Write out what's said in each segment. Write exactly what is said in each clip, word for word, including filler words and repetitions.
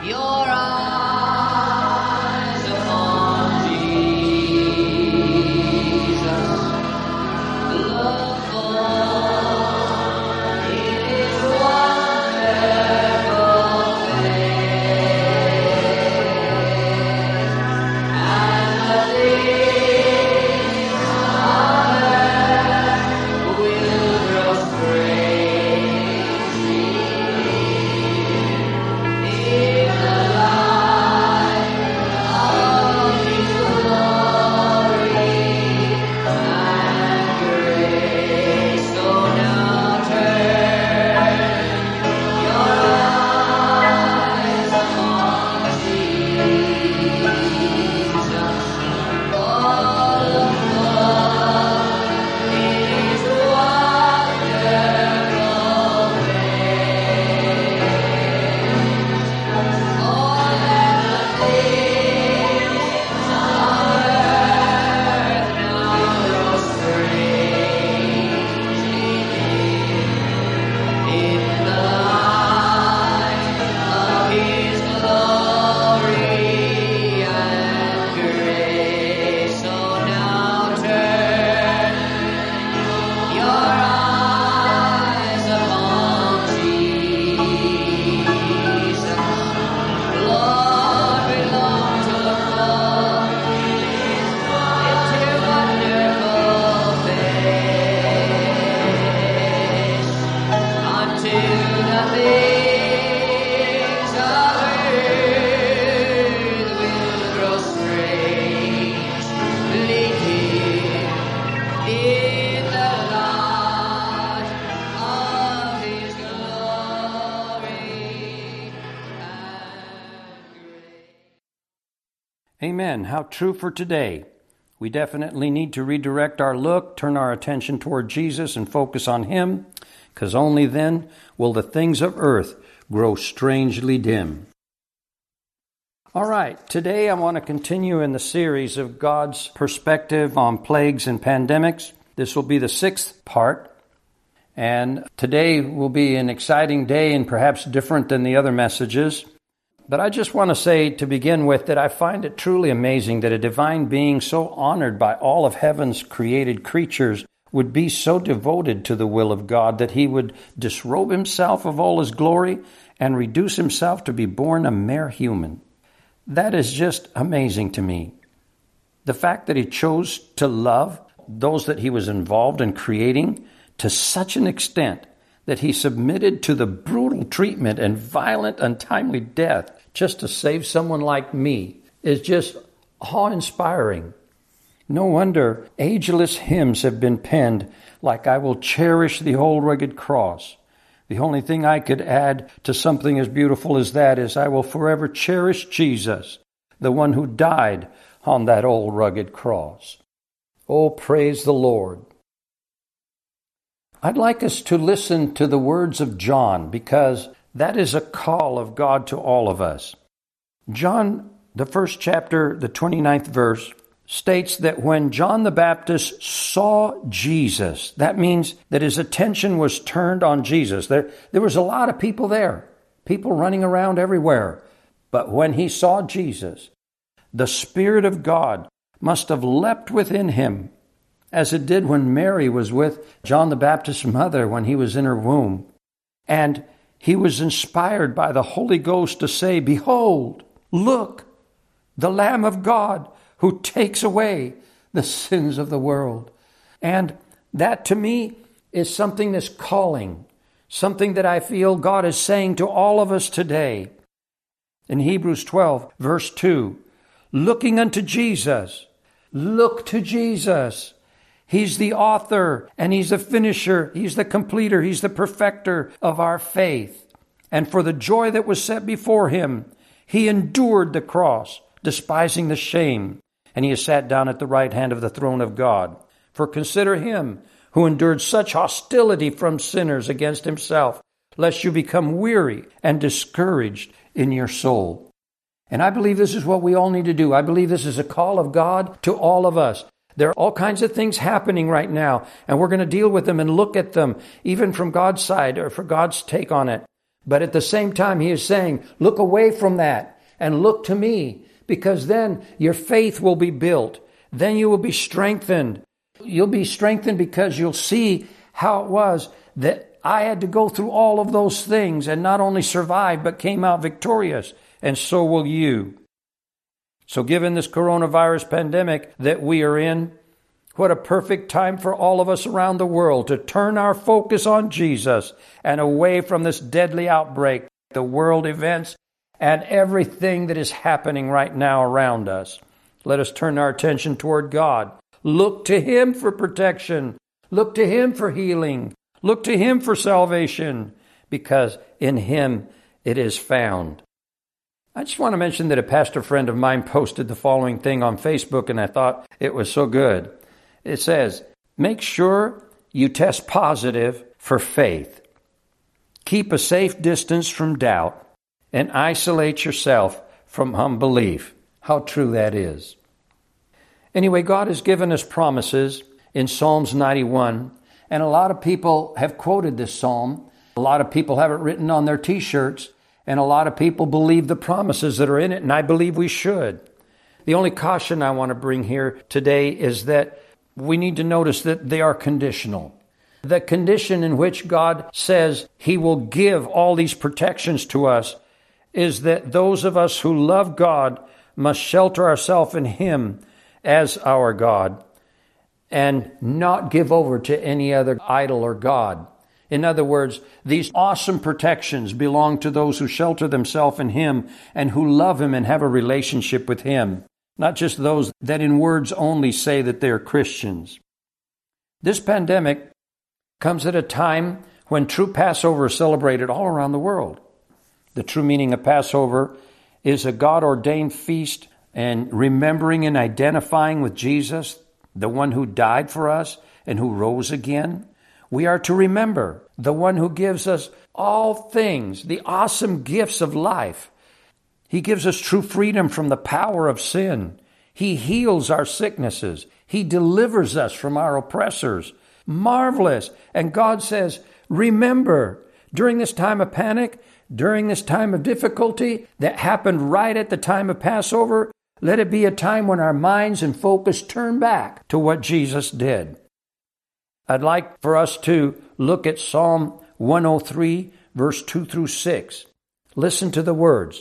Your eyes upon Jesus, look for His wonderful face, and the things of earth will grow strangely in the light of His glory and grace. So now turn your eyes upon Jesus. All of His wonderful face. All that the things of earth now grow strangely in the light of His glory and grace. So now turn your eyes upon Jesus. Lord, we long to look full into your wonderful face, unto the things of earth will grow strangely in the light of His glory and grace. Amen. How true for today. We definitely need to redirect our look, turn our attention toward Jesus, and focus on Him, because only then will the things of earth grow strangely dim. All right, today I want to continue in the series of God's perspective on plagues and pandemics. This will be the sixth part, and today will be an exciting day and perhaps different than the other messages. But I just want to say to begin with that I find it truly amazing that a divine being so honored by all of heaven's created creatures would be so devoted to the will of God that He would disrobe Himself of all His glory and reduce Himself to be born a mere human. That is just amazing to me. The fact that He chose to love those that He was involved in creating to such an extent that He submitted to the brutal treatment and violent, untimely death just to save someone like me is just awe-inspiring. No wonder ageless hymns have been penned like "I will cherish the old rugged cross." The only thing I could add to something as beautiful as that is "I will forever cherish Jesus, the one who died on that old rugged cross." Oh, praise the Lord. I'd like us to listen to the words of John, because that is a call of God to all of us. John, the first chapter, the twenty-ninth verse, states that when John the Baptist saw Jesus, that means that his attention was turned on Jesus. There, there was a lot of people there, people running around everywhere. But when he saw Jesus, the Spirit of God must have leapt within him, as it did when Mary was with John the Baptist's mother when he was in her womb. And he was inspired by the Holy Ghost to say, "Behold, look, the Lamb of God who takes away the sins of the world." And that to me is something that's calling, something that I feel God is saying to all of us today. In Hebrews twelve, verse two, looking unto Jesus, look to Jesus. He's the author and He's the finisher. He's the completer. He's the perfecter of our faith. And for the joy that was set before Him, He endured the cross, despising the shame, and He is sat down at the right hand of the throne of God. For consider Him who endured such hostility from sinners against Himself, lest you become weary and discouraged in your soul. And I believe this is what we all need to do. I believe this is a call of God to all of us. There are all kinds of things happening right now, and we're going to deal with them and look at them, even from God's side or for God's take on it. But at the same time, he is saying, look away from that and look to me, because then your faith will be built. Then you will be strengthened. You'll be strengthened because you'll see how it was that I had to go through all of those things and not only survived, but came out victorious. And so will you. So given this coronavirus pandemic that we are in, what a perfect time for all of us around the world to turn our focus on Jesus and away from this deadly outbreak, the world events, and everything that is happening right now around us. Let us turn our attention toward God. Look to Him for protection. Look to Him for healing. Look to Him for salvation, because in Him it is found. I just want to mention that a pastor friend of mine posted the following thing on Facebook, and I thought it was so good. It says, make sure you test positive for faith. Keep a safe distance from doubt and isolate yourself from unbelief. How true that is. Anyway, God has given us promises in Psalms ninety-one, and a lot of people have quoted this psalm. A lot of people have it written on their t-shirts, and a lot of people believe the promises that are in it, and I believe we should. The only caution I want to bring here today is that we need to notice that they are conditional. The condition in which God says He will give all these protections to us is that those of us who love God must shelter ourselves in Him as our God and not give over to any other idol or god. In other words, these awesome protections belong to those who shelter themselves in Him and who love Him and have a relationship with Him. Not just those that in words only say that they're Christians. This pandemic comes at a time when true Passover is celebrated all around the world. The true meaning of Passover is a God-ordained feast and remembering and identifying with Jesus, the one who died for us and who rose again. We are to remember the one who gives us all things, the awesome gifts of life. He gives us true freedom from the power of sin. He heals our sicknesses. He delivers us from our oppressors. Marvelous. And God says, remember, during this time of panic, during this time of difficulty that happened right at the time of Passover, let it be a time when our minds and focus turn back to what Jesus did. I'd like for us to look at Psalm one oh three, verse two through six. Listen to the words.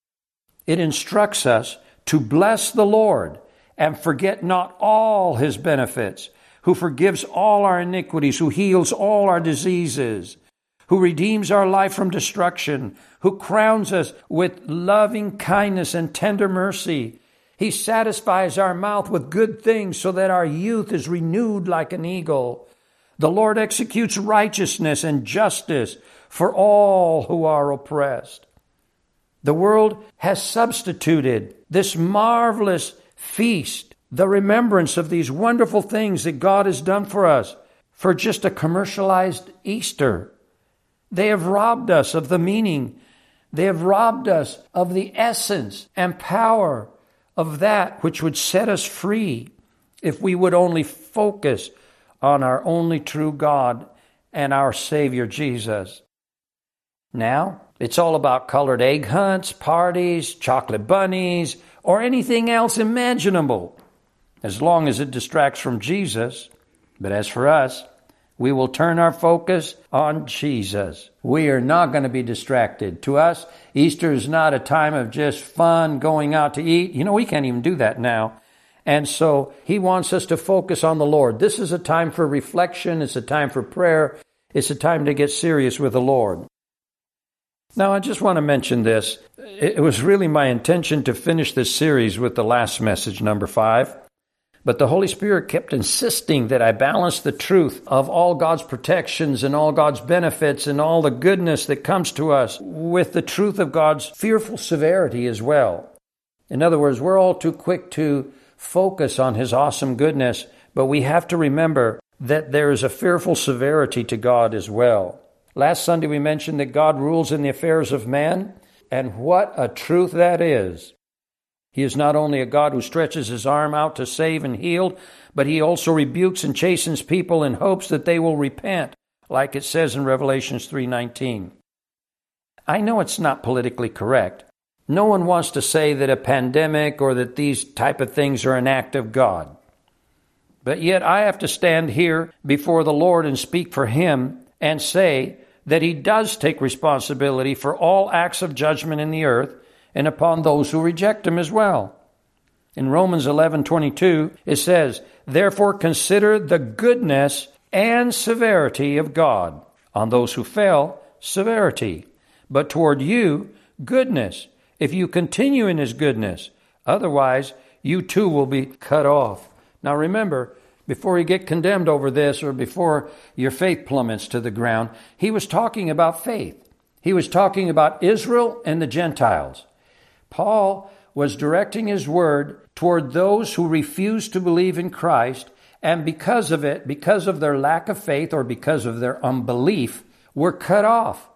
It instructs us to bless the Lord and forget not all His benefits, who forgives all our iniquities, who heals all our diseases, who redeems our life from destruction, who crowns us with loving kindness and tender mercy. He satisfies our mouth with good things so that our youth is renewed like an eagle. The Lord executes righteousness and justice for all who are oppressed. The world has substituted this marvelous feast, the remembrance of these wonderful things that God has done for us, for just a commercialized Easter. They have robbed us of the meaning. They have robbed us of the essence and power of that which would set us free if we would only focus on our only true God and our Savior Jesus. Now, it's all about colored egg hunts, parties, chocolate bunnies, or anything else imaginable, as long as it distracts from Jesus. But as for us, we will turn our focus on Jesus. We are not going to be distracted. To us, Easter is not a time of just fun, going out to eat. You know, we can't even do that now. And so He wants us to focus on the Lord. This is a time for reflection. It's a time for prayer. It's a time to get serious with the Lord. Now, I just want to mention this. It was really my intention to finish this series with the last message, number five. But the Holy Spirit kept insisting that I balance the truth of all God's protections and all God's benefits and all the goodness that comes to us with the truth of God's fearful severity as well. In other words, we're all too quick to focus on His awesome goodness, but we have to remember that there is a fearful severity to God as well. Last Sunday we mentioned that God rules in the affairs of man, and what a truth that is. He is not only a God who stretches His arm out to save and heal, but He also rebukes and chastens people in hopes that they will repent, like it says in Revelation three nineteen. I know it's not politically correct. No one wants to say that a pandemic or that these type of things are an act of God. But yet I have to stand here before the Lord and speak for Him and say that He does take responsibility for all acts of judgment in the earth and upon those who reject Him as well. In Romans eleven twenty-two, it says, "Therefore consider the goodness and severity of God. On those who fell, severity. But toward you, goodness, if you continue in His goodness. Otherwise, you too will be cut off." Now remember, before you get condemned over this or before your faith plummets to the ground, he was talking about faith. He was talking about Israel and the Gentiles. Paul was directing his word toward those who refused to believe in Christ, and because of it, because of their lack of faith or because of their unbelief, were cut off.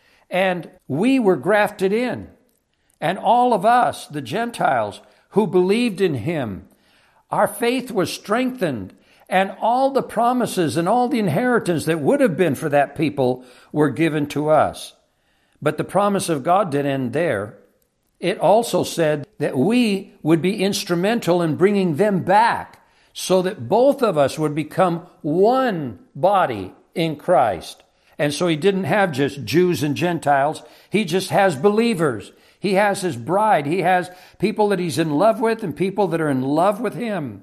And we were grafted in. And all of us, the Gentiles, who believed in Him, our faith was strengthened, and all the promises and all the inheritance that would have been for that people were given to us. But the promise of God didn't end there. It also said that we would be instrumental in bringing them back so that both of us would become one body in Christ. And so He didn't have just Jews and Gentiles. He just has believers. He has His bride. He has people that He's in love with and people that are in love with Him.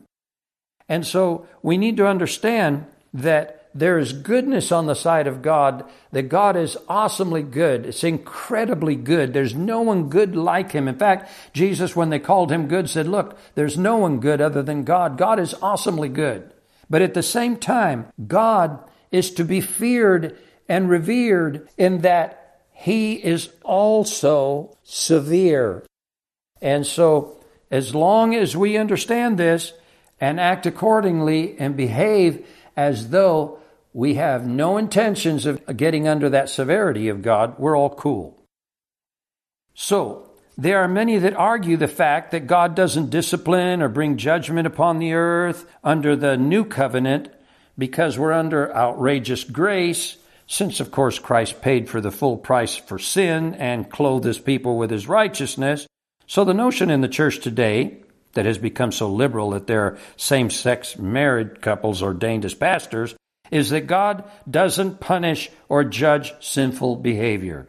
And so we need to understand that there is goodness on the side of God, that God is awesomely good. It's incredibly good. There's no one good like Him. In fact, Jesus, when they called Him good, said, look, there's no one good other than God. God is awesomely good. But at the same time, God is to be feared and revered in that He is also severe. And so as long as we understand this and act accordingly and behave as though we have no intentions of getting under that severity of God, we're all cool. So there are many that argue the fact that God doesn't discipline or bring judgment upon the earth under the new covenant because we're under outrageous grace, since, of course, Christ paid for the full price for sin and clothed His people with His righteousness. So the notion in the church today that has become so liberal that there are same-sex married couples ordained as pastors is that God doesn't punish or judge sinful behavior.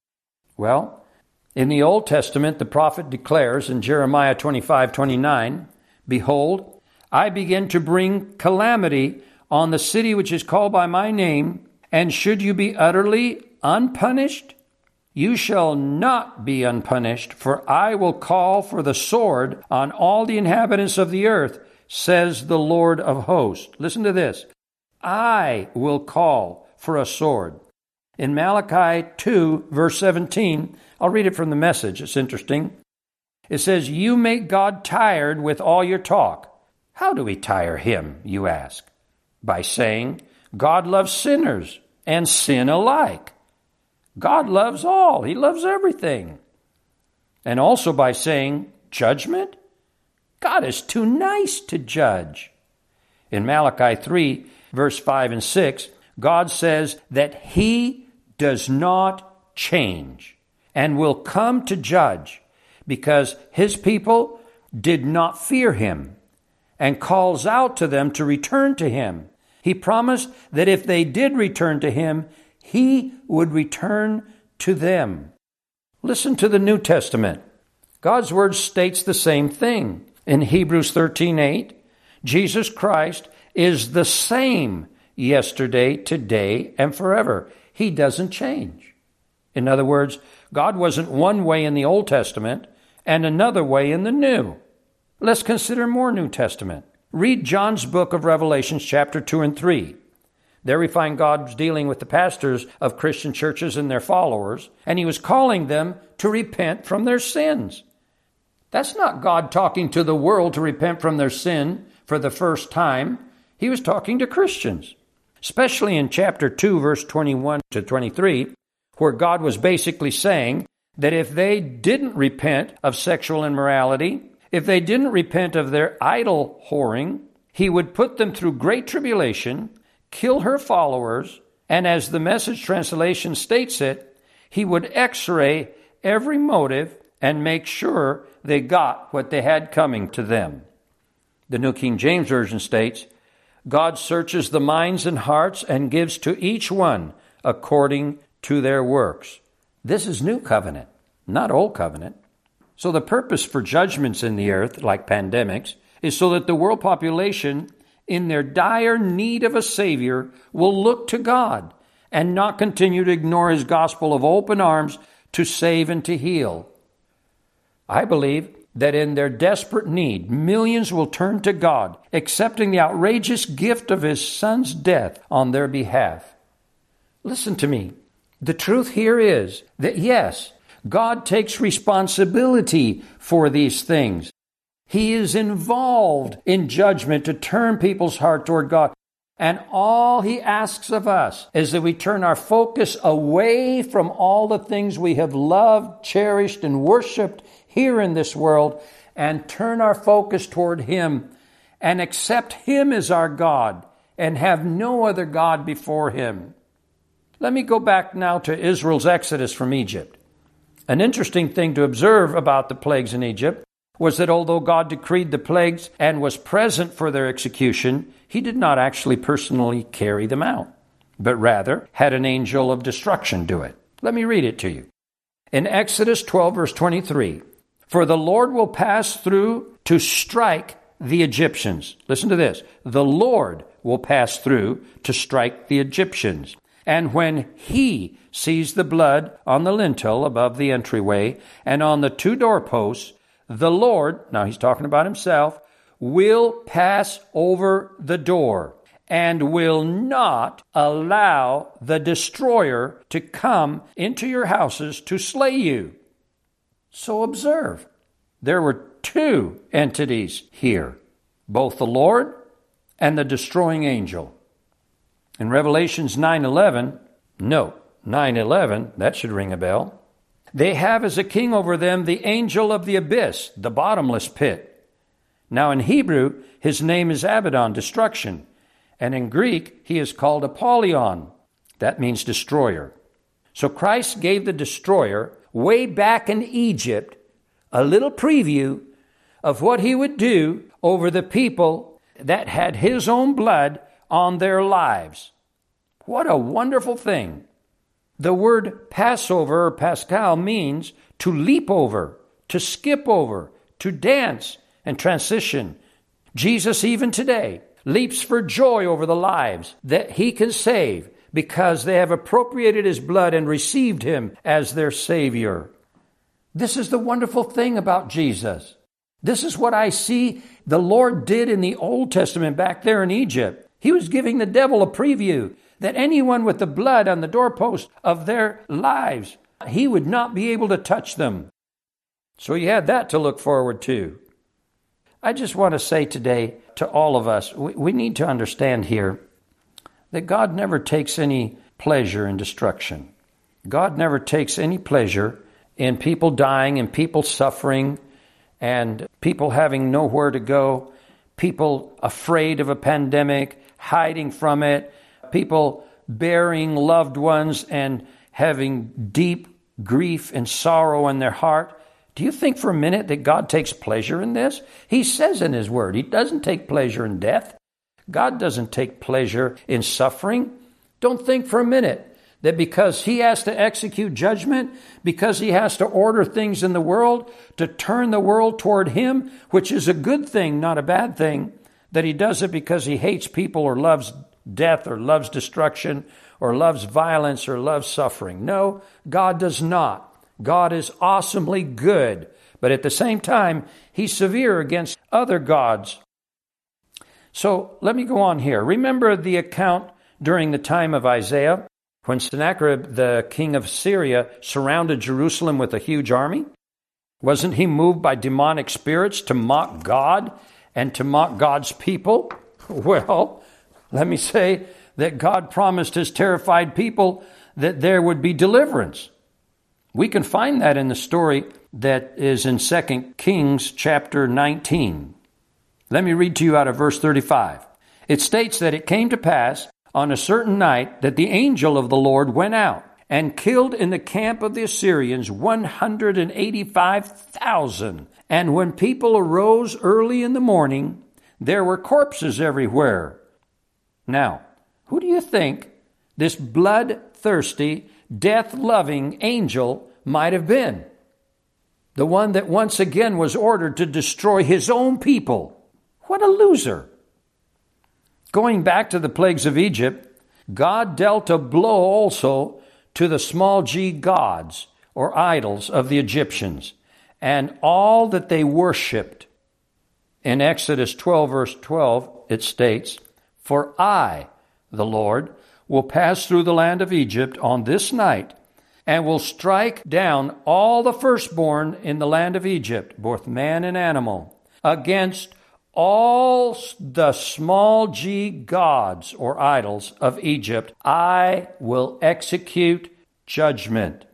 Well, in the Old Testament, the prophet declares in Jeremiah twenty-five twenty-nine, "Behold, I begin to bring calamity on the city which is called by my name, and should you be utterly unpunished? You shall not be unpunished, for I will call for the sword on all the inhabitants of the earth, says the Lord of hosts." Listen to this. I will call for a sword. In Malachi two, verse seventeen, I'll read it from the Message. It's interesting. It says, "You make God tired with all your talk." How do we tire Him, you ask? By saying, God loves sinners and sin alike. God loves all. He loves everything. And also by saying, judgment? God is too nice to judge. In Malachi three, verse five and six, God says that He does not change and will come to judge because His people did not fear Him, and calls out to them to return to Him. He promised that if they did return to Him, He would return to them. Listen to the New Testament. God's Word states the same thing. In Hebrews thirteen eight, Jesus Christ is the same yesterday, today, and forever. He doesn't change. In other words, God wasn't one way in the Old Testament and another way in the New. Let's consider more New Testament. Read John's book of Revelations, chapter two and three. There we find God dealing with the pastors of Christian churches and their followers, and He was calling them to repent from their sins. That's not God talking to the world to repent from their sin for the first time. He was talking to Christians, especially in chapter two, verse twenty-one to twenty-three, where God was basically saying that if they didn't repent of sexual immorality, if they didn't repent of their idol whoring, He would put them through great tribulation, kill her followers, and as the Message translation states it, he would x-ray every motive and make sure they got what they had coming to them. The New King James Version states, God searches the minds and hearts and gives to each one according to their works. This is New Covenant, not Old Covenant. So the purpose for judgments in the earth, like pandemics, is so that the world population, in their dire need of a Savior, will look to God and not continue to ignore his gospel of open arms to save and to heal. I believe that in their desperate need, millions will turn to God, accepting the outrageous gift of his Son's death on their behalf. Listen to me. The truth here is that, yes, God takes responsibility for these things. He is involved in judgment to turn people's heart toward God. And all he asks of us is that we turn our focus away from all the things we have loved, cherished, and worshiped here in this world, and turn our focus toward him and accept him as our God and have no other God before him. Let me go back now to Israel's exodus from Egypt. An interesting thing to observe about the plagues in Egypt was that although God decreed the plagues and was present for their execution, he did not actually personally carry them out, but rather had an angel of destruction do it. Let me read it to you. In Exodus twelve, verse twenty-three, for the Lord will pass through to strike the Egyptians. Listen to this. The Lord will pass through to strike the Egyptians. And when he sees the blood on the lintel above the entryway and on the two doorposts, the Lord, now he's talking about himself, will pass over the door and will not allow the destroyer to come into your houses to slay you. So observe, there were two entities here, both the Lord and the destroying angel. In Revelations nine eleven, note, nine eleven, that should ring a bell. They have as a king over them the angel of the abyss, the bottomless pit. Now in Hebrew, his name is Abaddon, destruction. And in Greek, he is called Apollyon. That means destroyer. So Christ gave the destroyer, way back in Egypt, a little preview of what he would do over the people that had his own blood on their lives. What a wonderful thing. The word Passover or Pascal means to leap over, to skip over, to dance and transition. Jesus, even today, leaps for joy over the lives that he can save because they have appropriated his blood and received him as their Savior. This is the wonderful thing about Jesus. This is what I see the Lord did in the Old Testament back there in Egypt. He was giving the devil a preview that anyone with the blood on the doorpost of their lives, he would not be able to touch them. So he had that to look forward to. I just want to say today to all of us, we, we need to understand here that God never takes any pleasure in destruction. God never takes any pleasure in people dying and people suffering and people having nowhere to go, people afraid of a pandemic, hiding from it, people burying loved ones and having deep grief and sorrow in their heart. Do you think for a minute that God takes pleasure in this? He says in his word, he doesn't take pleasure in death. God doesn't take pleasure in suffering. Don't think for a minute that because he has to execute judgment, because he has to order things in the world to turn the world toward him, which is a good thing, not a bad thing, that he does it because he hates people or loves death or loves destruction or loves violence or loves suffering. No, God does not. God is awesomely good, but at the same time, he's severe against other gods. So let me go on here. Remember the account during the time of Isaiah when Sennacherib, the king of Syria, surrounded Jerusalem with a huge army? Wasn't he moved by demonic spirits to mock God and to mock God's people? Well, let me say that God promised his terrified people that there would be deliverance. We can find that in the story that is in Second Kings chapter nineteen. Let me read to you out of verse thirty-five. It states that it came to pass on a certain night that the angel of the Lord went out and killed in the camp of the Assyrians one hundred eighty-five thousand. And when people arose early in the morning, there were corpses everywhere. Now, who do you think this bloodthirsty, death-loving angel might have been? The one that once again was ordered to destroy his own people. What a loser. Going back to the plagues of Egypt, God dealt a blow also to the small g gods or idols of the Egyptians and all that they worshipped. In Exodus twelve, verse twelve, it states, "For I, the Lord, will pass through the land of Egypt on this night, and will strike down all the firstborn in the land of Egypt, both man and animal, against all the small g gods or idols of Egypt. I will execute judgment."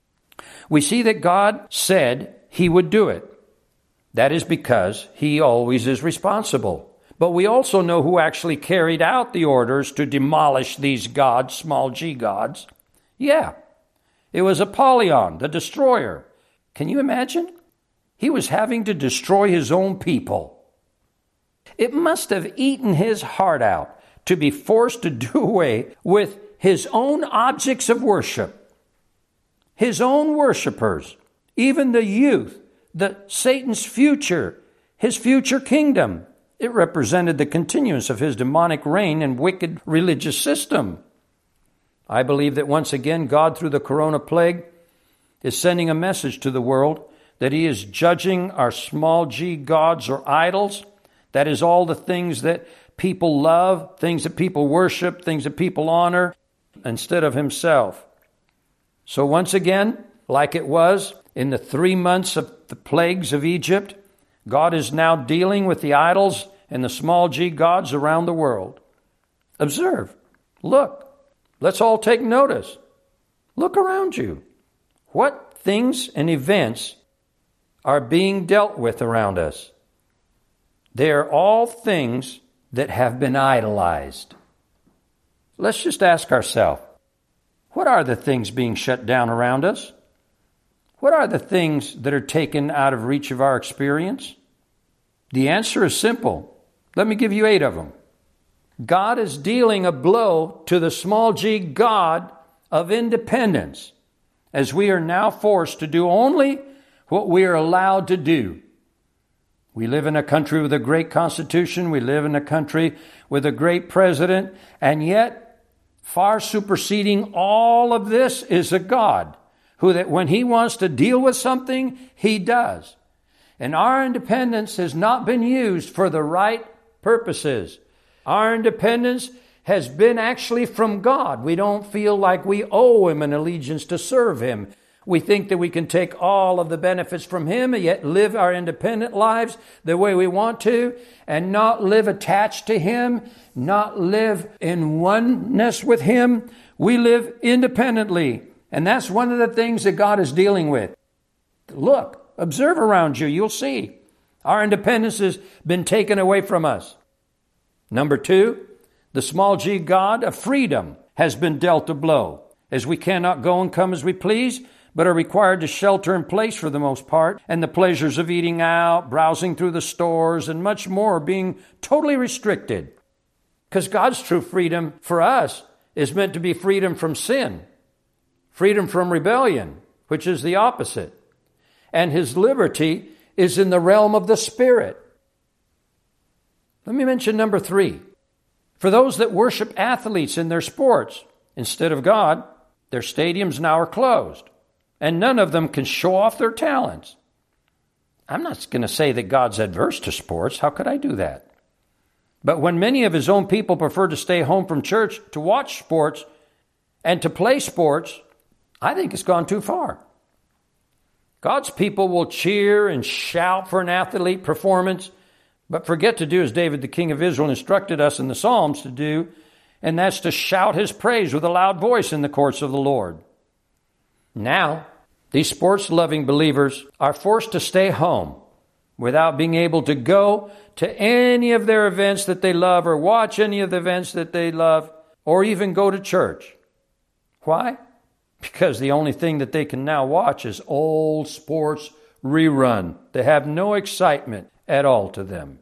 We see that God said he would do it. That is because he always is responsible. But we also know who actually carried out the orders to demolish these gods, small g gods. Yeah, it was Apollyon, the destroyer. Can you imagine? He was having to destroy his own people. It must have eaten his heart out to be forced to do away with his own objects of worship, his own worshipers, even the youth, the Satan's future, his future kingdom. It represented the continuance of his demonic reign and wicked religious system. I believe that once again, God, through the corona plague, is sending a message to the world that he is judging our small g gods or idols. That is all the things that people love, things that people worship, things that people honor, instead of himself. So once again, like it was in the three months of the plagues of Egypt, God is now dealing with the idols and the small g gods around the world. Observe. Look. Let's all take notice. Look around you. What things and events are being dealt with around us? They are all things that have been idolized. Let's just ask ourselves, what are the things being shut down around us? What are the things that are taken out of reach of our experience? The answer is simple. Let me give you eight of them. God is dealing a blow to the small g god of independence, as we are now forced to do only what we are allowed to do. We live in a country with a great constitution. We live in a country with a great president. And yet, far superseding all of this is a God who, that when he wants to deal with something, he does. And our independence has not been used for the right purposes. Our independence has been actually from God. We don't feel like we owe him an allegiance to serve him. We think that we can take all of the benefits from him and yet live our independent lives the way we want to and not live attached to him, not live in oneness with him. We live independently. And that's one of the things that God is dealing with. Look, observe around you. You'll see. Our independence has been taken away from us. Number two, the small g god of freedom has been dealt a blow, as we cannot go and come as we please, but are required to shelter in place for the most part, and the pleasures of eating out, browsing through the stores, and much more being totally restricted. Because God's true freedom for us is meant to be freedom from sin, freedom from rebellion, which is the opposite. And his liberty is in the realm of the Spirit. Let me mention number three. For those that worship athletes in their sports instead of God, their stadiums now are closed, and none of them can show off their talents. I'm not going to say that God's adverse to sports. How could I do that? But when many of his own people prefer to stay home from church to watch sports and to play sports, I think it's gone too far. God's people will cheer and shout for an athlete performance, but forget to do as David, the king of Israel, instructed us in the Psalms to do, and that's to shout his praise with a loud voice in the courts of the Lord. Now, these sports-loving believers are forced to stay home without being able to go to any of their events that they love or watch any of the events that they love or even go to church. Why? because the only thing that they can now watch is old sports rerun. They have no excitement at all to them.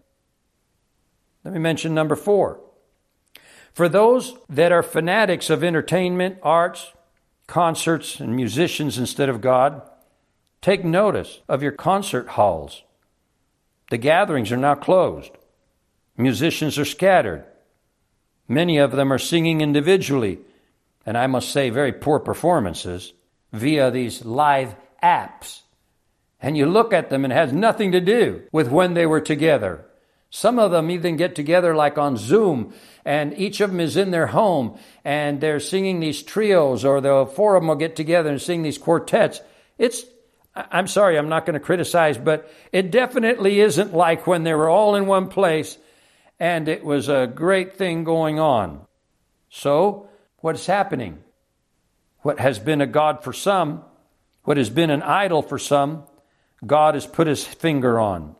Let me mention number four. For those that are fanatics of entertainment, arts, concerts, and musicians instead of God, take notice of your concert halls. The gatherings are now closed. Musicians are scattered. Many of them are singing individually, and I must say very poor performances, via these live apps. And you look at them and it has nothing to do with when they were together. Some of them even get together like on Zoom, and each of them is in their home, and they're singing these trios, or the four of them will get together and sing these quartets. It's, I'm sorry, I'm not going to criticize, but it definitely isn't like when they were all in one place, and it was a great thing going on. So, what is happening? What has been a god for some, what has been an idol for some, God has put his finger on.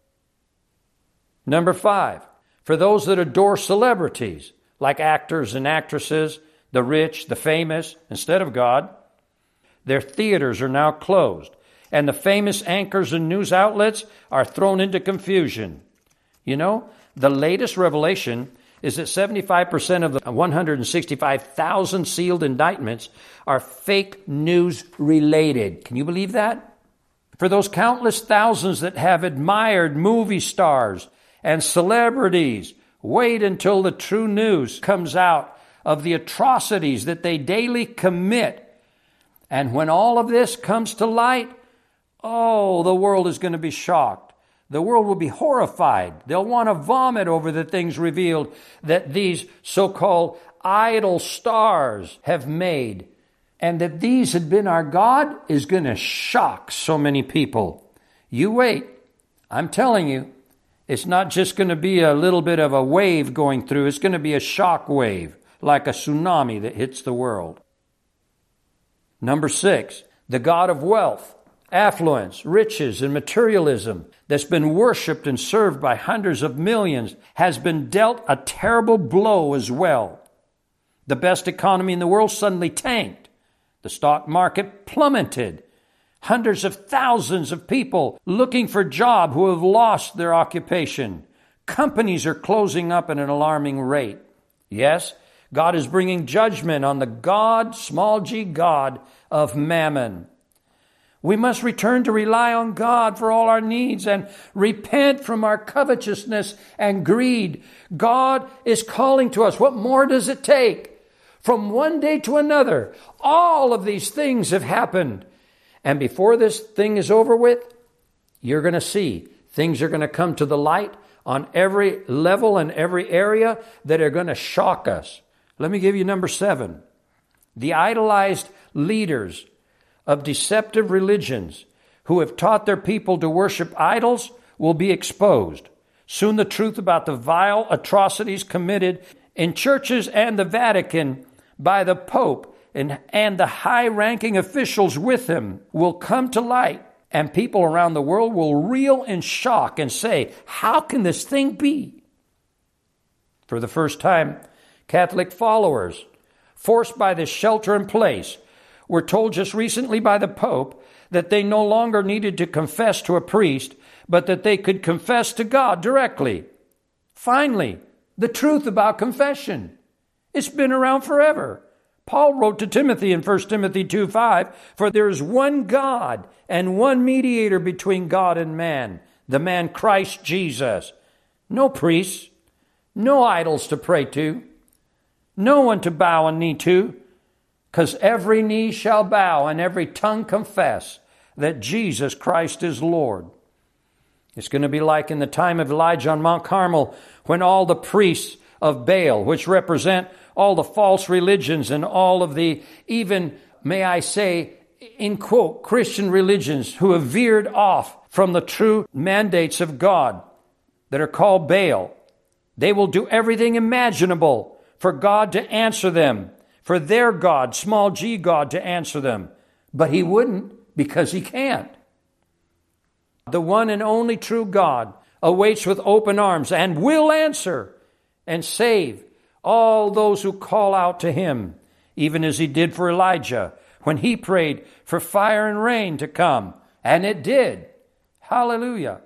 Number five, for those that adore celebrities, like actors and actresses, the rich, the famous, instead of God, their theaters are now closed, and the famous anchors and news outlets are thrown into confusion. You know, the latest revelation is that seventy-five percent of the one hundred sixty-five thousand sealed indictments are fake news related. Can you believe that? For those countless thousands that have admired movie stars and celebrities, wait until the true news comes out of the atrocities that they daily commit. And when all of this comes to light, oh, the world is going to be shocked. The world will be horrified. They'll want to vomit over the things revealed that these so-called idol stars have made. And that these had been our God is going to shock so many people. You wait. I'm telling you, it's not just going to be a little bit of a wave going through. It's going to be a shock wave, like a tsunami that hits the world. Number six, the god of wealth, affluence, riches, and materialism that's been worshipped and served by hundreds of millions has been dealt a terrible blow as well. The best economy in the world suddenly tanked. The stock market plummeted. Hundreds of thousands of people looking for a job who have lost their occupation. Companies are closing up at an alarming rate. Yes, God is bringing judgment on the God, small g God, of mammon. We must return to rely on God for all our needs and repent from our covetousness and greed. God is calling to us. What more does it take? From one day to another, all of these things have happened. And before this thing is over with, you're going to see things are going to come to the light on every level and every area that are going to shock us. Let me give you number seven. The idolized leaders of deceptive religions who have taught their people to worship idols will be exposed. Soon the truth about the vile atrocities committed in churches and the Vatican by the Pope and, and the high-ranking officials with him will come to light, and people around the world will reel in shock and say, how can this thing be? For the first time, Catholic followers, forced by this shelter in place, were told just recently by the Pope that they no longer needed to confess to a priest, but that they could confess to God directly. Finally, the truth about confession. It's been around forever. Paul wrote to Timothy in First Timothy two five, for there is one God and one mediator between God and man, the man Christ Jesus. No priests, no idols to pray to, no one to bow a knee to, because every knee shall bow and every tongue confess that Jesus Christ is Lord. It's going to be like in the time of Elijah on Mount Carmel, when all the priests of Baal, which represent all the false religions and all of the, even, may I say, in quote, Christian religions who have veered off from the true mandates of God that are called Baal. They will do everything imaginable for God to answer them, for their God, small g God, to answer them. But he wouldn't, because he can't. The one and only true God awaits with open arms and will answer and save all those who call out to him, even as he did for Elijah when he prayed for fire and rain to come, and it did. Hallelujah.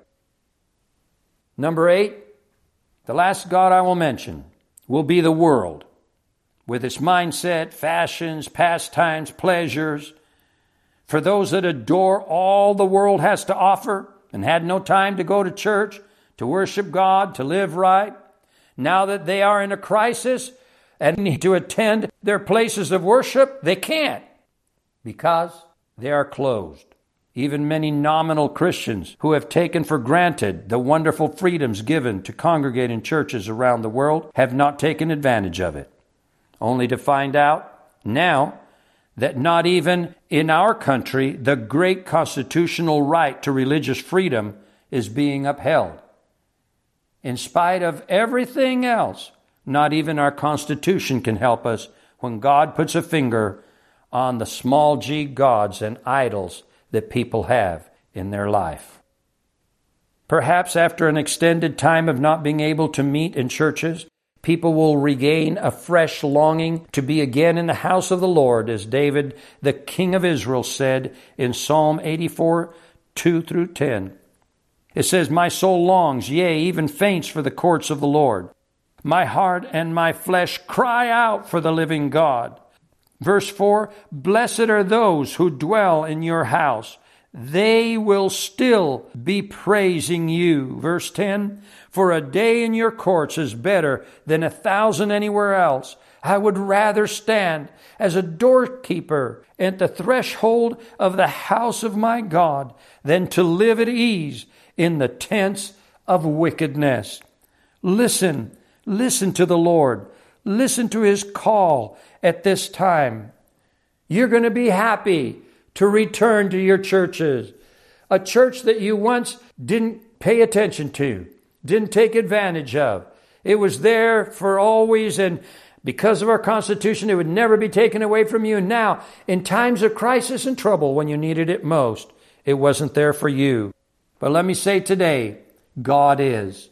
Number eight, the last god I will mention will be the world, with its mindset, fashions, pastimes, pleasures. For those that adore all the world has to offer and had no time to go to church, to worship God, to live right, now that they are in a crisis and need to attend their places of worship, they can't because they are closed. Even many nominal Christians who have taken for granted the wonderful freedoms given to congregate in churches around the world have not taken advantage of it, only to find out now that not even in our country the great constitutional right to religious freedom is being upheld. In spite of everything else, not even our Constitution can help us when God puts a finger on the small g gods and idols that people have in their life. Perhaps after an extended time of not being able to meet in churches, people will regain a fresh longing to be again in the house of the Lord, as David, the king of Israel, said in Psalm eighty-four, two through ten. It says, "My soul longs, yea, even faints for the courts of the Lord. My heart and my flesh cry out for the living God." Verse four, "Blessed are those who dwell in your house. They will still be praising you." Verse ten, "For a day in your courts is better than a thousand anywhere else. I would rather stand as a doorkeeper at the threshold of the house of my God than to live at ease in the tents of wickedness." Listen, listen to the Lord. Listen to his call at this time. You're going to be happy to return to your churches. A church that you once didn't pay attention to, didn't take advantage of. It was there for always, and because of our Constitution, it would never be taken away from you. And now, in times of crisis and trouble, when you needed it most, it wasn't there for you. But let me say today, God is.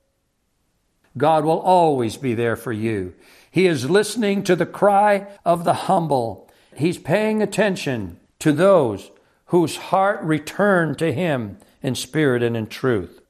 God will always be there for you. He is listening to the cry of the humble. He's paying attention to those whose heart return to him in spirit and in truth.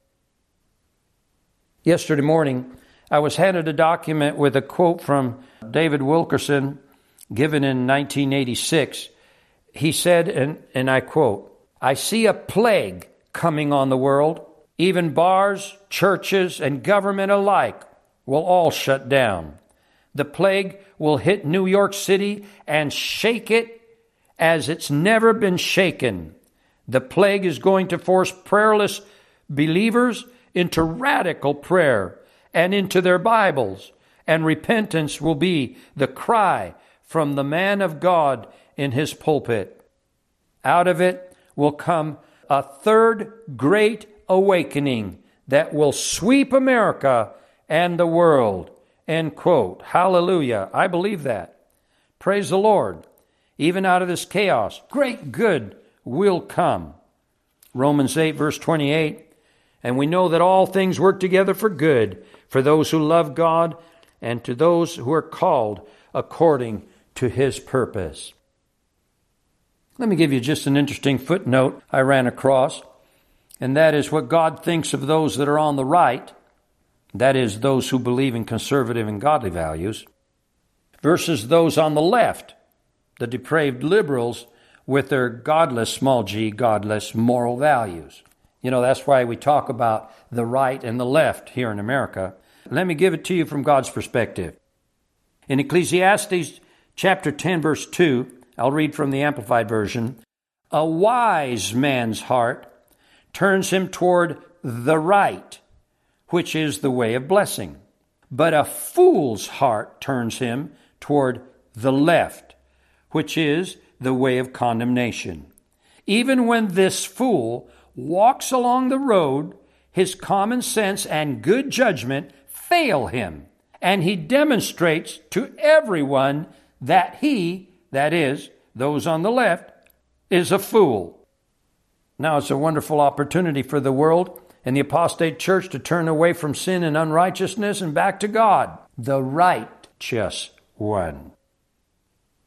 Yesterday morning, I was handed a document with a quote from David Wilkerson given in nineteen eighty-six. He said, and, and I quote, "I see a plague coming on the world. Even bars, churches, and government alike will all shut down. The plague will hit New York City and shake it as it's never been shaken. The plague is going to force prayerless believers into radical prayer and into their Bibles, and repentance will be the cry from the man of God in his pulpit. Out of it will come a third great awakening that will sweep America and the world." End quote. Hallelujah. I believe that. Praise the Lord. Even out of this chaos, great good will come. Romans eight, verse twenty-eight. "And we know that all things work together for good for those who love God and to those who are called according to his purpose." Let me give you just an interesting footnote I ran across, and that is what God thinks of those that are on the right, that is, those who believe in conservative and godly values, versus those on the left, the depraved liberals with their godless, small g, godless moral values. You know, that's why we talk about the right and the left here in America. Let me give it to you from God's perspective. In Ecclesiastes chapter ten, verse two, I'll read from the Amplified Version. "A wise man's heart turns him toward the right, which is the way of blessing. But a fool's heart turns him toward the left, which is the way of condemnation. Even when this fool walks along the road, his common sense and good judgment fail him, and he demonstrates to everyone that he, that is, those on the left, is a fool." Now it's a wonderful opportunity for the world and the apostate church to turn away from sin and unrighteousness and back to God, the righteous one.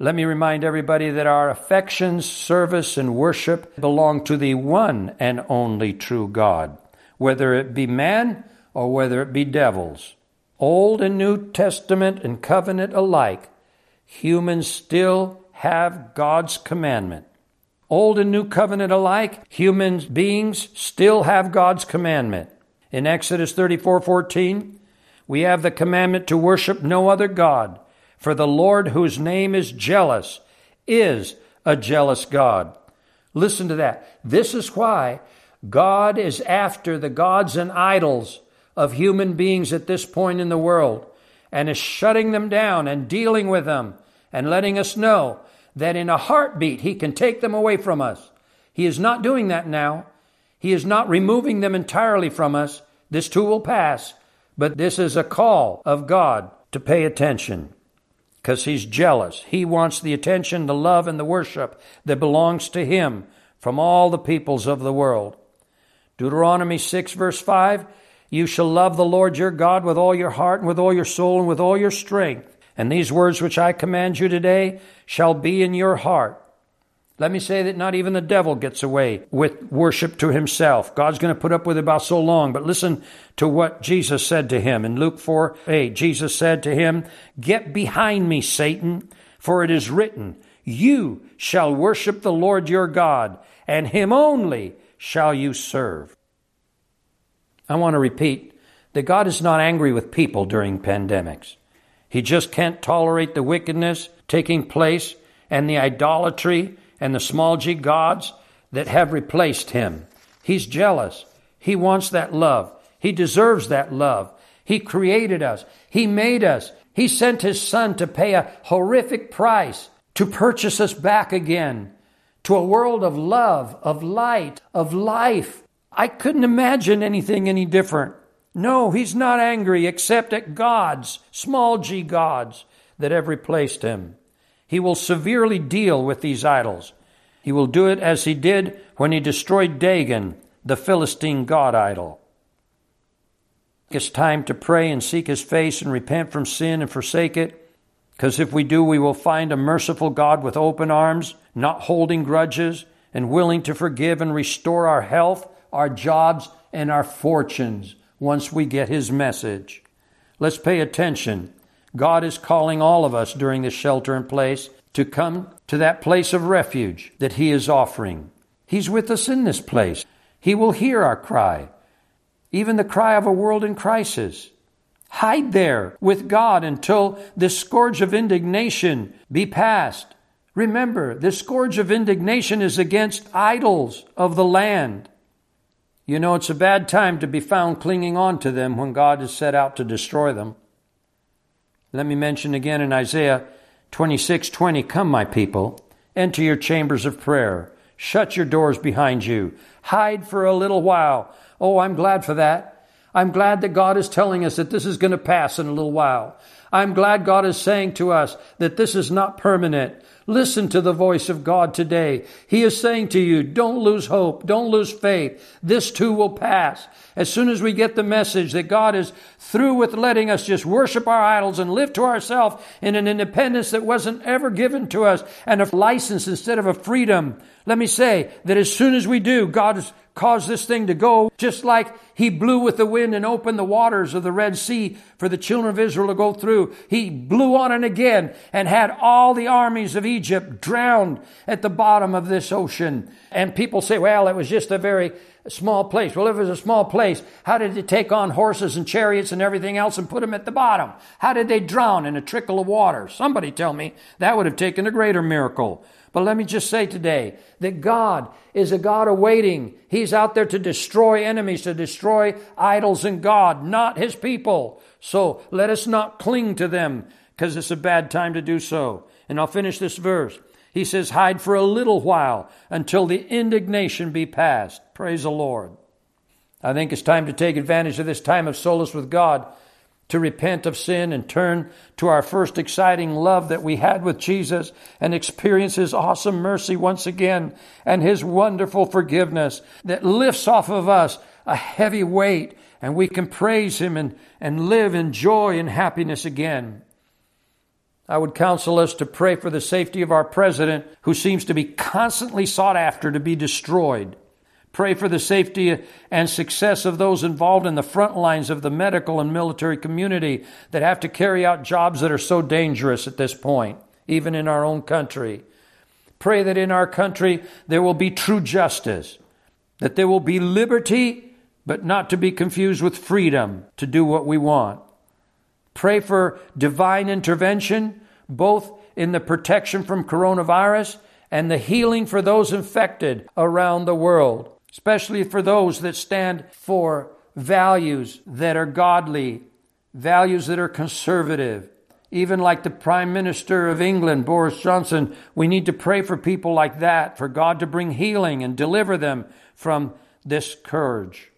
Let me remind everybody that our affections, service, and worship belong to the one and only true God, whether it be man or whether it be devils. Old and New Testament and covenant alike, humans still have God's commandment. Old and New Covenant alike, human beings still have God's commandment. In Exodus thirty-four fourteen, we have the commandment to worship no other God, for the Lord, whose name is jealous, is a jealous God. Listen to that. This is why God is after the gods and idols of human beings at this point in the world, and is shutting them down and dealing with them and letting us know that in a heartbeat He can take them away from us. He is not doing that now. He is not removing them entirely from us. This too will pass. But this is a call of God to pay attention, because He's jealous. He wants the attention, the love, and the worship that belongs to Him from all the peoples of the world. Deuteronomy six verse five, you shall love the Lord your God with all your heart and with all your soul and with all your strength. And these words which I command you today shall be in your heart. Let me say that not even the devil gets away with worship to himself. God's going to put up with it about so long. But listen to what Jesus said to him. In Luke four eight, Jesus said to him, get behind me, Satan, for it is written, you shall worship the Lord your God, and Him only shall you serve. I want to repeat that God is not angry with people during pandemics. He just can't tolerate the wickedness taking place and the idolatry and the small g gods that have replaced Him. He's jealous. He wants that love. He deserves that love. He created us. He made us. He sent His Son to pay a horrific price to purchase us back again to a world of love, of light, of life. I couldn't imagine anything any different. No, He's not angry except at gods, small g gods, that have replaced Him. He will severely deal with these idols. He will do it as He did when He destroyed Dagon, the Philistine god idol. It's time to pray and seek His face and repent from sin and forsake it, because if we do, we will find a merciful God with open arms, not holding grudges, and willing to forgive and restore our health, our jobs, and our fortunes once we get His message. Let's pay attention. God is calling all of us during this shelter in place to come to that place of refuge that He is offering. He's with us in this place. He will hear our cry, even the cry of a world in crisis. Hide there with God until this scourge of indignation be past. Remember, this scourge of indignation is against idols of the land. You know, it's a bad time to be found clinging on to them when God is set out to destroy them. Let me mention again in Isaiah twenty-six twenty, come, my people, enter your chambers of prayer. Shut your doors behind you. Hide for a little while. Oh, I'm glad for that. I'm glad that God is telling us that this is going to pass in a little while. I'm glad God is saying to us that this is not permanent. Listen to the voice of God today. He is saying to you, don't lose hope. Don't lose faith. This too will pass. As soon as we get the message that God is through with letting us just worship our idols and live to ourselves in an independence that wasn't ever given to us, and a license instead of a freedom, let me say that as soon as we do, God has caused this thing to go, just like He blew with the wind and opened the waters of the Red Sea for the children of Israel to go through. He blew on it again and had all the armies of Egypt drowned at the bottom of this ocean. And people say, well, it was just a very small place. Well, if it was a small place, how did it take on horses and chariots and everything else and put them at the bottom? How did they drown in a trickle of water? Somebody tell me. That would have taken a greater miracle. But let me just say today that God is a God awaiting. He's out there to destroy enemies, to destroy idols and God, not His people. So let us not cling to them, because it's a bad time to do so. And I'll finish this verse. He says, hide for a little while until the indignation be past. Praise the Lord. I think it's time to take advantage of this time of solace with God, to repent of sin and turn to our first exciting love that we had with Jesus and experience His awesome mercy once again and His wonderful forgiveness that lifts off of us a heavy weight, and we can praise Him and, and live in joy and happiness again. I would counsel us to pray for the safety of our president, who seems to be constantly sought after to be destroyed. Pray for the safety and success of those involved in the front lines of the medical and military community that have to carry out jobs that are so dangerous at this point, even in our own country. Pray that in our country there will be true justice, that there will be liberty, but not to be confused with freedom to do what we want. Pray for divine intervention, both in the protection from coronavirus and the healing for those infected around the world, especially for those that stand for values that are godly, values that are conservative. Even like the Prime Minister of England, Boris Johnson, we need to pray for people like that, for God to bring healing and deliver them from this scourge.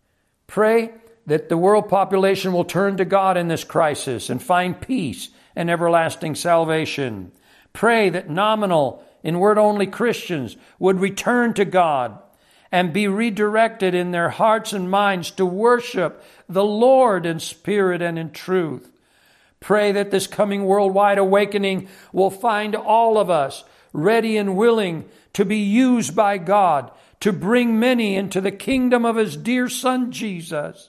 Pray that the world population will turn to God in this crisis and find peace and everlasting salvation. Pray that nominal, in word-only Christians would return to God and be redirected in their hearts and minds to worship the Lord in spirit and in truth. Pray that this coming worldwide awakening will find all of us ready and willing to be used by God to bring many into the kingdom of His dear Son, Jesus.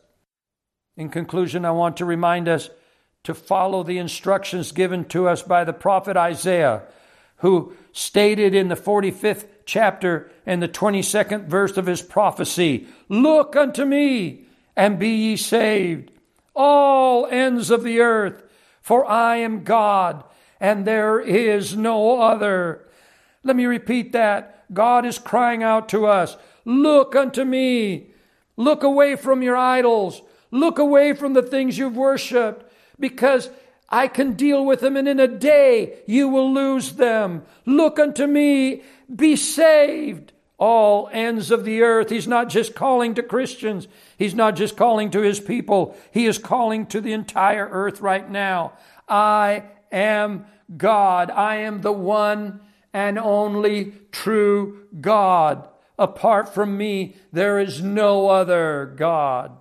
In conclusion, I want to remind us to follow the instructions given to us by the prophet Isaiah, who stated in the forty-fifth chapter and the twenty-second verse of his prophecy, "Look unto me, and be ye saved, all ends of the earth, for I am God, and there is no other." Let me repeat that. God is crying out to us, look unto me. Look away from your idols. Look away from the things you've worshipped, because I can deal with them, and in a day you will lose them. Look unto me, be saved, all ends of the earth. He's not just calling to Christians. He's not just calling to His people. He is calling to the entire earth right now. I am God. I am the one and only true God. Apart from me, there is no other God.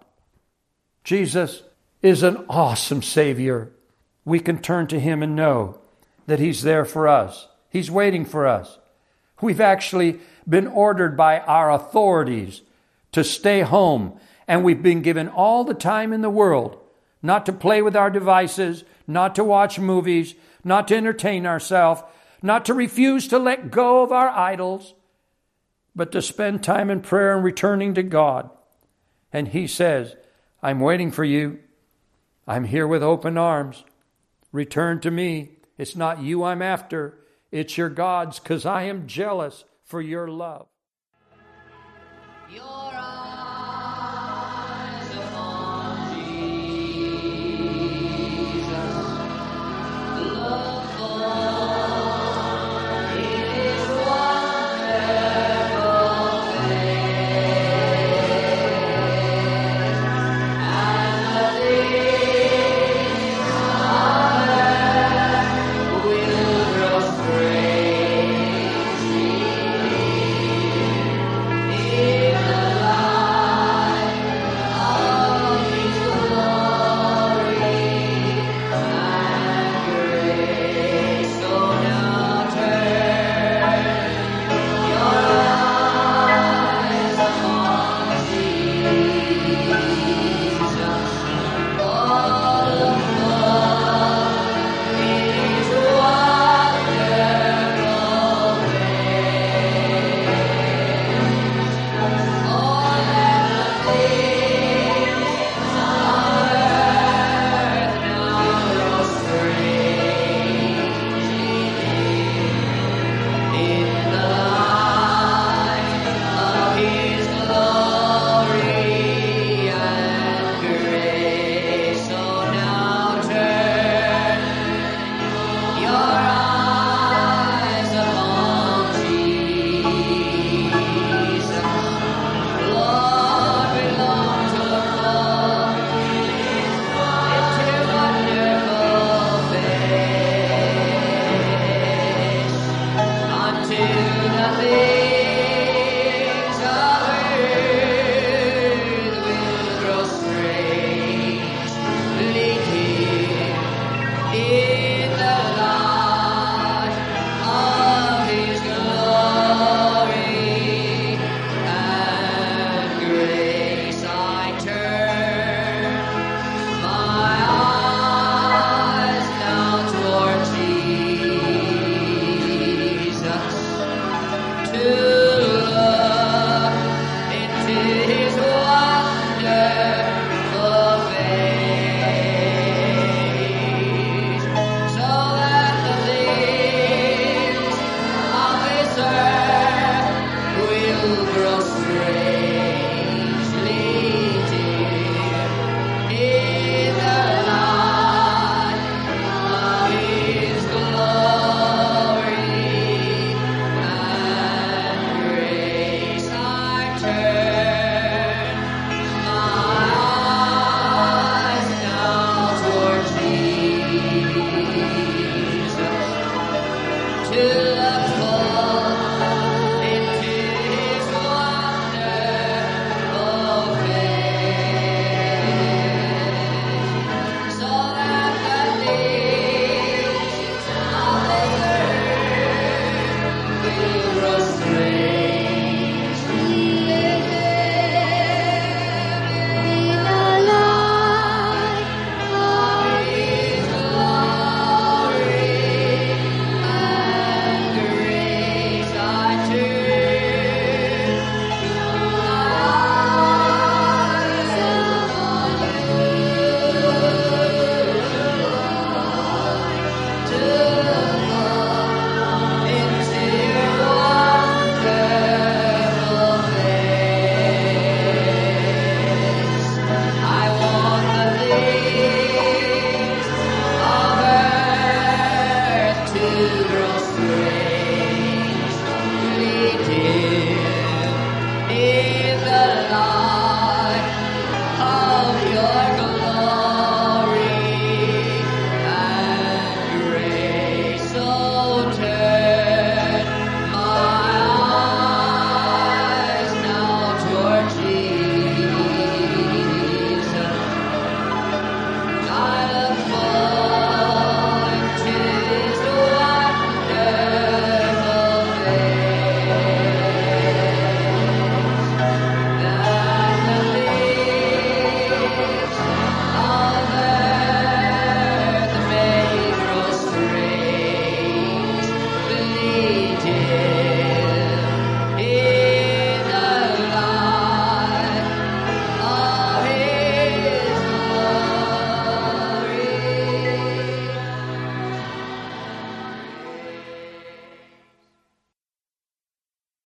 Jesus is an awesome Savior. We can turn to Him and know that He's there for us. He's waiting for us. We've actually been ordered by our authorities to stay home, and we've been given all the time in the world not to play with our devices, not to watch movies, not to entertain ourselves, not to refuse to let go of our idols, but to spend time in prayer and returning to God. And He says, I'm waiting for you. I'm here with open arms. Return to me. It's not you I'm after. It's your gods, because I am jealous for your love. Your